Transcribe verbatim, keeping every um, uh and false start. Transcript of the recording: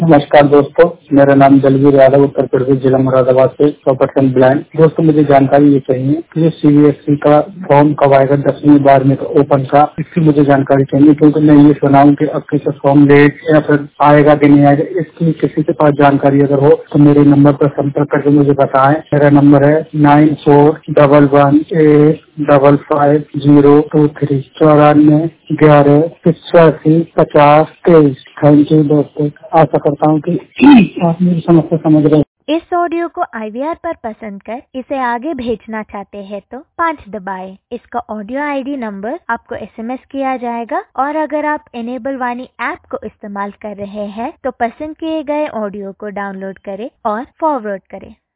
नमस्कार दोस्तों, मेरा नाम दलवीर यादव, उत्तर प्रदेश जिला मुरादाबाद से सौ परसेंट ब्लाइंड। दोस्तों मुझे जानकारी ये चाहिए कि सीबीएसई का फॉर्म कब आएगा, दसवीं बारहवीं का ओपन का, इसकी मुझे जानकारी चाहिए क्योंकि मैं ये सुना हूँ कि अब किसी फॉर्म लेट या फिर आएगा कि नहीं आएगा। इसकी किसी के पास जानकारी अगर हो तो मेरे नंबर पर संपर्क करके मुझे बताएं। मेरा नंबर है nine four double one eight double five zero two three चौरानवे ग्यारह पिचासी पचास तेईस। थैंक यू दोस्तों, आशा करता हूँ कि आप मेरी समस्या समझ रहे हैं। इस ऑडियो को आईवीआर पर पसंद कर इसे आगे भेजना चाहते हैं तो पाँच दबाएं। इसका ऑडियो आईडी नंबर आपको एसएमएस किया जाएगा और अगर आप इनेबल वाणी ऐप को इस्तेमाल कर रहे हैं तो पसंद किए गए ऑडियो को डाउनलोड करें और फॉरवर्ड करें।